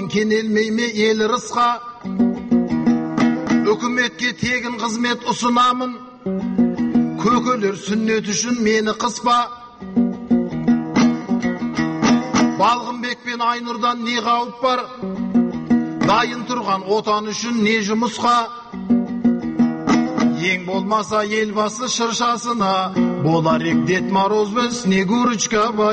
мен кенелмей ме ел ырысқа, үкіметке тегін қызмет ұсынамын, көкелер сүннет үшін мені қыспа. Балғынбек пен Айнұрдан не қауіп бар, дайын тұрған отан үшін не жұмысқа. Ең болмаса елбасы шыршасына, болар ек Дед Мороз бен Снегурочка ба.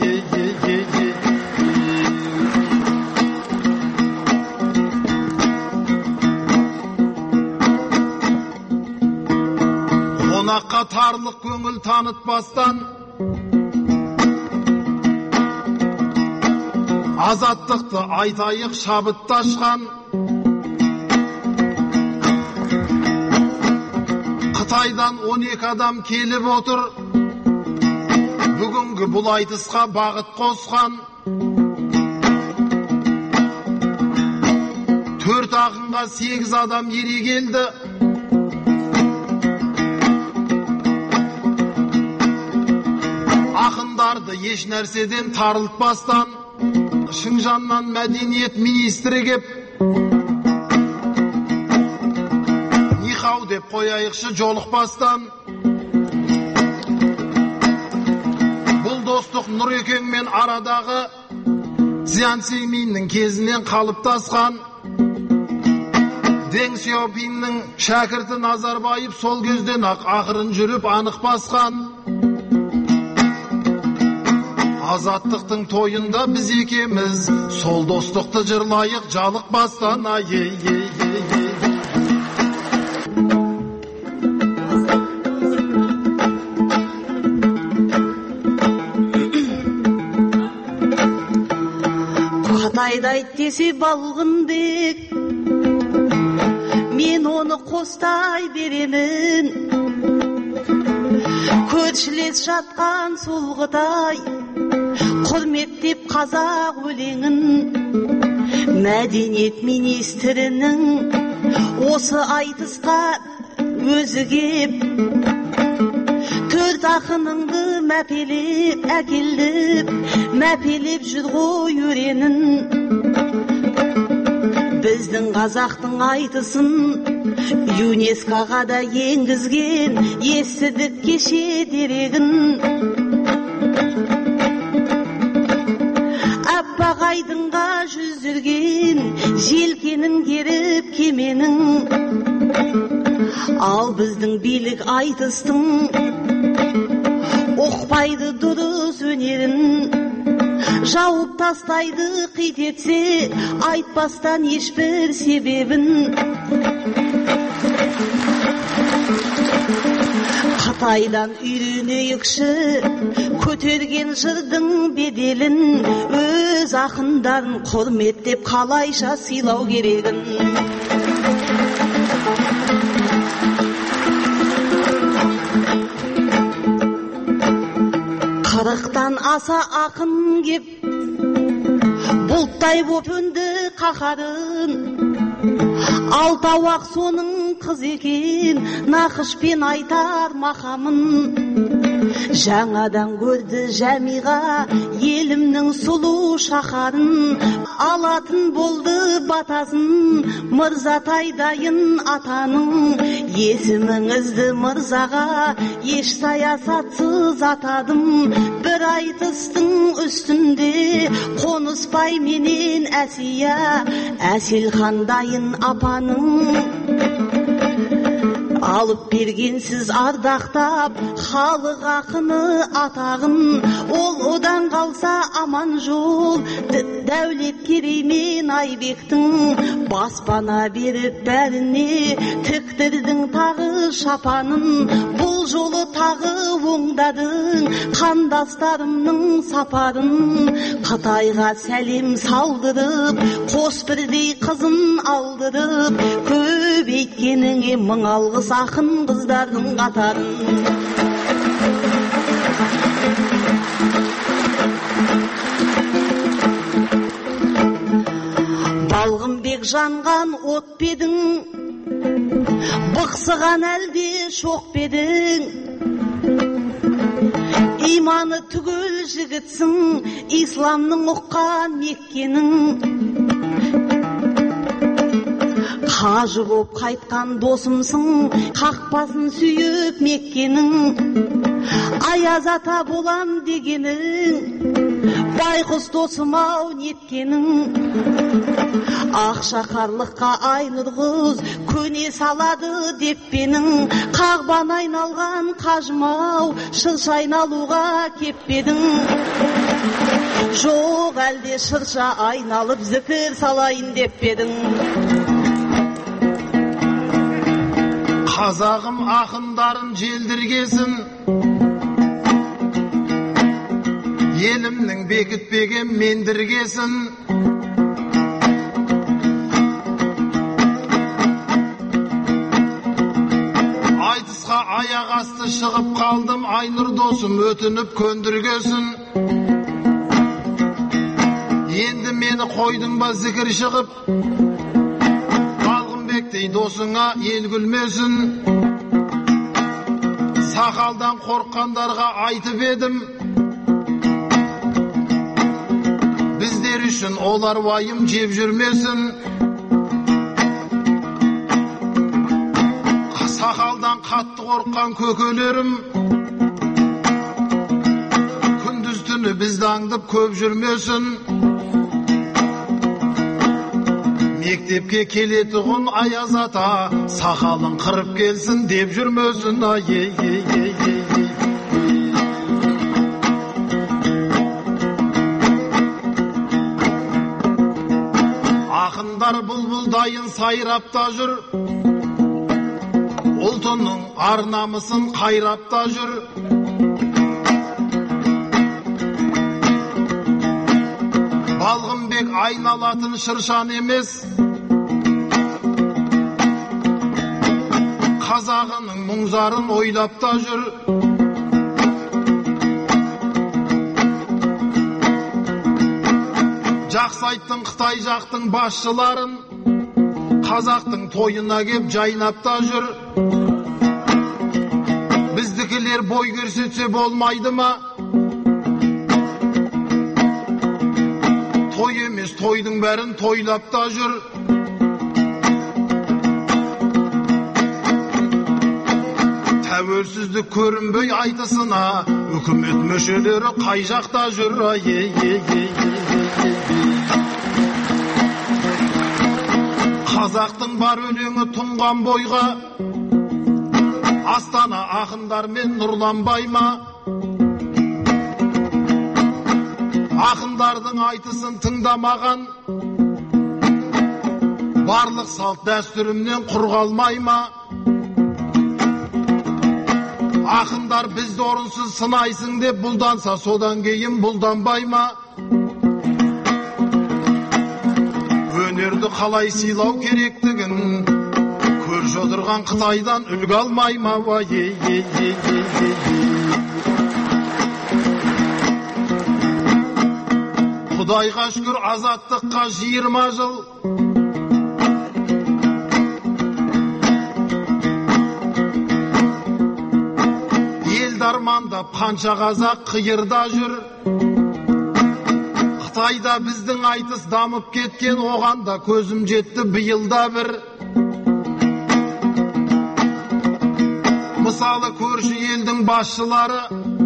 Қонаққа тарлық көңіл танытпастан, азаттықты айтайық шабытташқан. Қытайдан 12 адам келіп отыр, бүгінгі бұл айтысқа бағыт қосқан. 4 ақынға 8 адам ере келді. Ақындарды еш нәрседен тарылтпастан, Шыңжаннан мәдениет министрі кеп, нихау деп қояйықшы жолықпастан. Бұл достық Нұрекеңмен арадағы Цзян Симиннің кезінен қалыптасқан. Дэн Сяопиннің шәкірті Назарбаев сол кезден ақ ақырын жүріп анық басқан. Азаттықтың тойында біз екеміз, сол достықты жырлайық жалықпастан. Қытайдай десе Балғынбек, мен оны қостай беремін. Көршілес жатқан сол Қытай, құрметтеп қазақ өлеңін. Мәдениет министрінің осы айтысқа өзі кеп, 4 ақыныңды мәпелеп әкеліп, мәпелеп жүр ғой өренін. Біздің қазақтың айтысын ЮНЕСКО-ға да енгізген, естідік кеше дерегін. Аппақ айдынға жүзілген, желкенін керіп кеменің. Ал біздің билік айтыстың оқпайды дұрыс өнерін. Жауып тастайды қитетсе, айтпастан ешбір себебін. Қытайдан үйренейікші, көтерген жырдың беделін. Өз ақындарын құрметтеп қалайша сыйлау керегін. Қырықтан аса ақын кеп, бұлттай боп өнді қаһарын. Алтауақ соның қыз екен, нақышпен айтар мақамын. Жаңадан көрді Жәмиға елімнің сұлу шаһарын. Алатын болды батасын, Мырзатай дайын атаның. Есіміңізді Мырзаға еш саясатсыз атадым. Бір айтыстың үстінде Қонысбай менен Әсия, Әселхан дайын апаның. Алып бергенсіз ардақтап, халық ақыны атағын. Ол одан қалса аман жол, Дәулет Керей мен Айбектің. Баспана беріп бәріне, тіктірдің тағы шапанын. Бұл жолы тағы оңдадың, қандастарымның сапарын. Қытайға сәлем салдырып, қос бірдей қызын алдырып, көбейткеніңе мың алғыс ақын қыздардың қатарын. Балғынбек жанған от бедің, бықсыған әлде шоқ бедің. Иманы түгел жігітсің, исламның ұққан Меккенің. қажы боп қайтқан досымсың, қақпасын сүйіп Меккенің. Аяз ата болам дегенің, байқұс досым-ау неткенің. Ақшақарлыққа Айнұр қыз көне салады деппенің. Қағбан айналған қажым-ау, шырша айналуға кеппедің. Жоқ әлде шырша айналып зікір салайын деппедің. Қазағым ақындарын желдіргесін, елімнің бекітпеген мендіргесін. Айтысқа аяқ асты шығып қалдым, Айнұр досым өтініп көндіргесін. Енді мені қойдың ба зікір шығып, Балғынбектей досыңа ел күлмесін. Сақалдан қорққандарға айтып едім, біздер үшін олар уайым жеп жүрмесін. Сақалдан қатты қорққан көкелерім, күндіз түні бізді аңдып көп жүрмесін. Мектепке келетұғын Аяз ата, сақалын қырып келсін деп жүрмесін. Ақындар бұлбұлдайын сайрапта жүр, ұлтының ар намысын қайрапта жүр. Балғынбек айналатын шыршан емес, қазағының мұңзарын ойлап та жүр. Жақсы айттың Қытай жақтың басшыларын, қазақтың тойына кеп жайнап та жүр. Біздікілер бой көрсетсе болмайды ма? Той емес, тойдың бәрін тойлап та жүр. Тәуелсіздік көрінбей айтысына, үкімет мүшелері қай жақта жүр. Қазақтың бар өлеңі тұнған бойға, Астана ақындармен нұрланбай ма? Ақындардың айтысын тыңдамаған, барлық салт дәстүрімнен құр қалмай ма? Ақындар бізді орынсыз сынайсың деп бұлданса, содан кейін бұлданбай ма? Өнерді қалай сыйлау керектігін көрші отырған Қытайдан үлгі алмай ма? Құдайға шүкір азаттыққа 20 жыл, елді армандап қанша қазақ қиырда жүр. Қытайда біздің айтыс дамып кеткен, оған да көзім жетті биылда бір. Мысалы көрші елдің басшылары,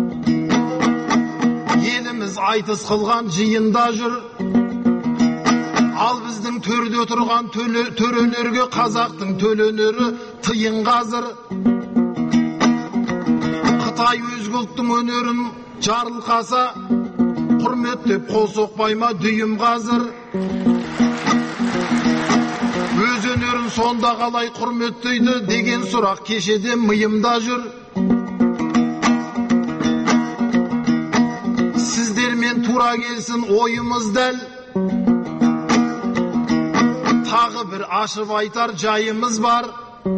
еліміз айтыс қылған жиында жүр. Ал біздің төрде отырған төрелерге қазақтың төленері тыйын қазір. Қытай өзге ұлттың өнерін жарылқаса, құрметтеп қол соқпай ма дүйім қазір. Өз өнерін сонда қалай құрметтейді деген сұрақ кешеден миымда жүр. Сіздермен тура келсін ойымыз дәл, тағы бір ашып айтар жайымыз бар.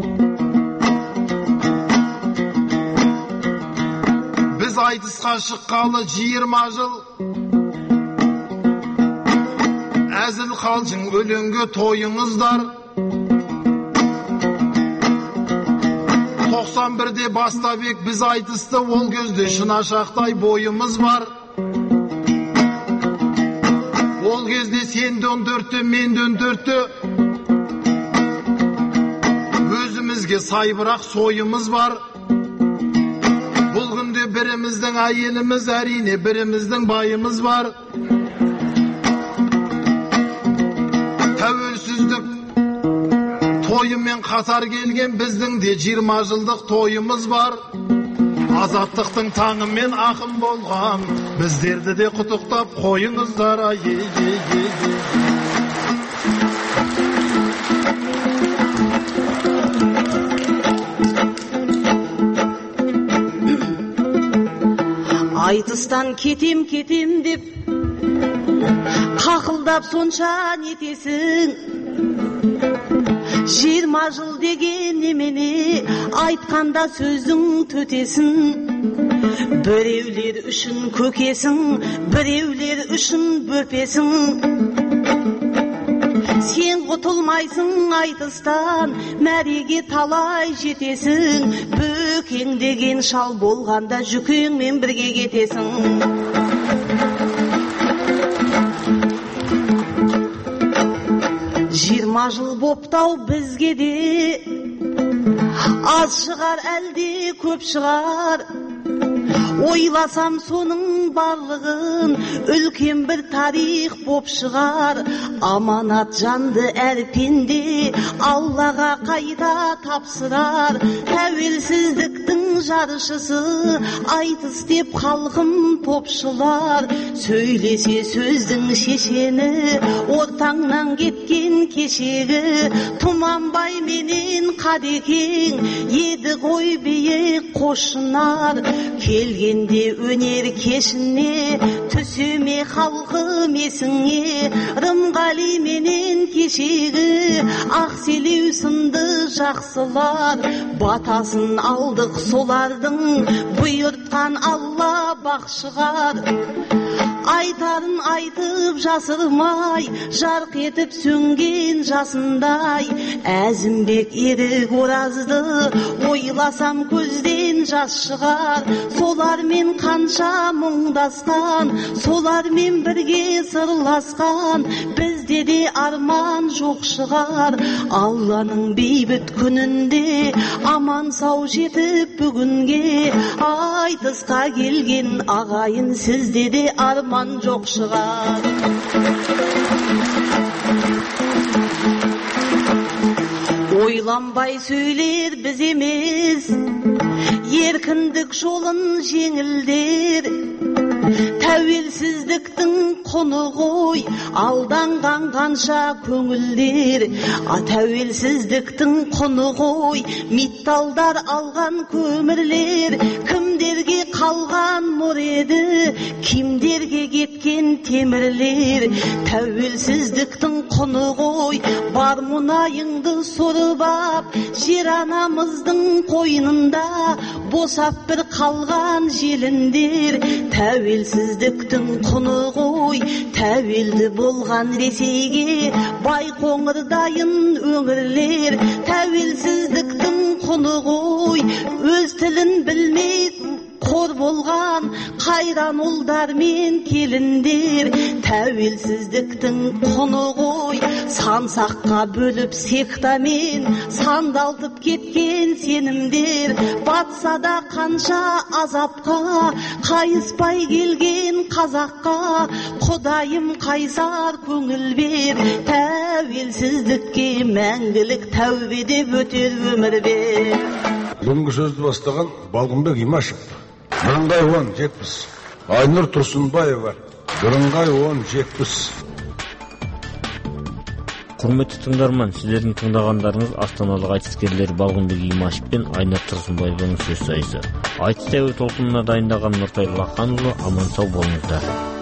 Біз айтысқа шыққалы 20 жыл, әзіл қалжың өлеңге тойыңыздар. 91-де бастабек біз айтысты, ол кезде шынашақтай бойымыз бар. Ол кезде сен 14-те, мен 14-те, бізге сай бірақ сойымыз бар. Бұл күнде біріміздің әйеліміз, әрине біріміздің байымыз бар. Тәуелсіздік тойымен қатар келген біздің де 20 жылдық тойымыз бар. Азаттықтың таңымен ақын болған біздерді де құттықтап қойыңыздар. Айтыстан кетем деп қақылдап сонша нетесің. 20 жыл деген немене, айтқанда сөздің төтесің. Біреулер үшін көкесің, біреулер үшін бөпесің. Сен құтылмайсың айтыстан, мәреге талай жетесің. Бөкең деген шал болғанда жүкеңмен бірге кетесің. 20 жыл боптау бізге де, аз шығар әлде көп шығар. Ойласам соның барлығын үлкен бір тарих боп шығар. Аманат жанды әр пенде Аллаға қайта тапсырар. Тәуелсіздіктің жарышысы айтыс деп халқым топшылар. Сөйлесе сөздің шешені ортаңнан кеткен кешегі. Тұманбай менен Қадекең еді ғой биік қошынар. Келгенде өнер кешіне түсіме халқым есіңе. Рымғали менен кешегі Ақселеу сынды жақсылар. Батасын алдық солардың, бұйыртқан Алла бақшығар. Айтарын айтып жасырмай, жарқ етіп сөнген жасындай. Әзімбек ерік оразды ойласам көзден жас шығар. Солармен қанша мұңдасқан, солармен бірге сырласқан. Бізде де арман жоқ шығар. Алланың бейбіт күнінде аман сау жетіп бүгінге. Айтысқа келген ағайын, сізде де арман жоқ шығар. Ойланбай сөйлер біз емес, еркіндік жолын жеңілдер. Тәуелсіздіктің құны ғой, алданған қанша көңілдер. Тәуелсіздіктің құны ғой, металдар алған көмірлер. Кімдерге қалған мұр еді, кімдерге кеткен темірлер. Тәуелсіздіктің құны ғой, бар мұнайыңды сорып ап, жер анамыздың қойнында босап бір қалған желіндер. Тәуелсіздіктің құны ғой, тәуелді болған Ресейге Байқоңыр дайын өңірлер. Тәуелсіздіктің құны ғой, өз тілін білмей қор болған қайран ұлдар мен келіндер. Тәуелсіздіктің құны ғой, сансаққа бөліп сектамен сандалтып кеткен сенімдер. Батса да қанша азапқа қайыспай келген қазаққа, Құдайым қайсар көңіл бер. Тәуелсіздікке мәңгілік тәубе деп өтер өмір бер. Бүгінгі сөзді бастаған Балғынбек Имашев. Бірыңғай 10-70. Айнұр Тұрсынбаева. Бірыңғай 10-70. Құрметті тыңдарман, сіздердің тыңдағандарыңыз астаналық айтыскерлер Балғынбек Имашев пен Айнұр Тұрсынбаеваның сөз сайысы. Айтыс тәуір толқынына дайындаған Нұртай Лақанұлы, аман сау болыңыздар.